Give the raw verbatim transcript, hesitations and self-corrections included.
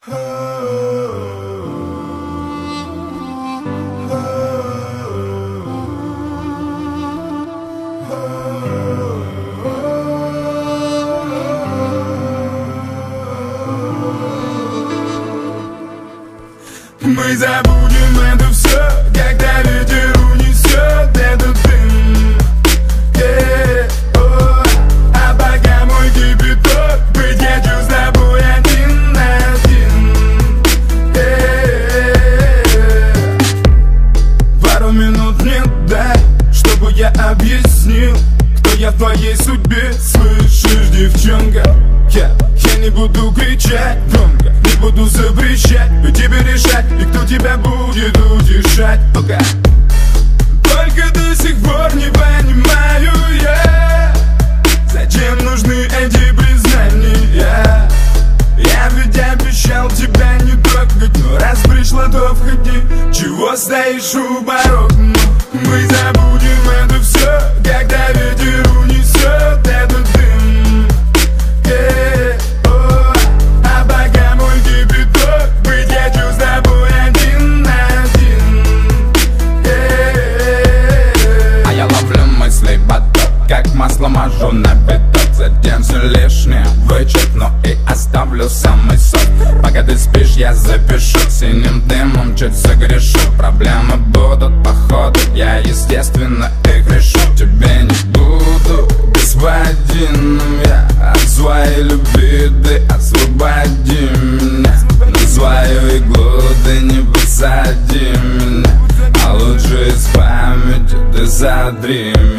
Мы забудем это все, когда ветер унесет этот дым. Yeah, oh. А пока мой кипяток, быть хочу с тобой один на один. Yeah. Пару минут мне дай, чтобы я объяснил, кто я в твоей судьбе. Слышишь, девчонка? Я, я не буду кричать громко, не буду запрещать, и тебе решать, и кто тебя будет утешать. Пока. Только до сих пор не понимаю я, зачем нужны эти признания. Я ведь обещал тебя не трогать, но раз пришла, то входи. Чего стоишь у порога? Мы забудем это все, когда ветер унесет этот дым. Yeah, oh. А пока мой кипяток, быть хочу с тобой один на один. Yeah. А я ловлю мысли поток, как масло мажу на биток. Затем все лишнее вычеркну и оставлю самый сок. Пока ты спишь, я запишу, синим дымом чуть согрешу. Проблемы будут походу, я естественно их решу. Тебе не буду господином я, от своей любви ты освободи меня. На свою иглу ты не посади меня, а лучше из памяти ты задри меня.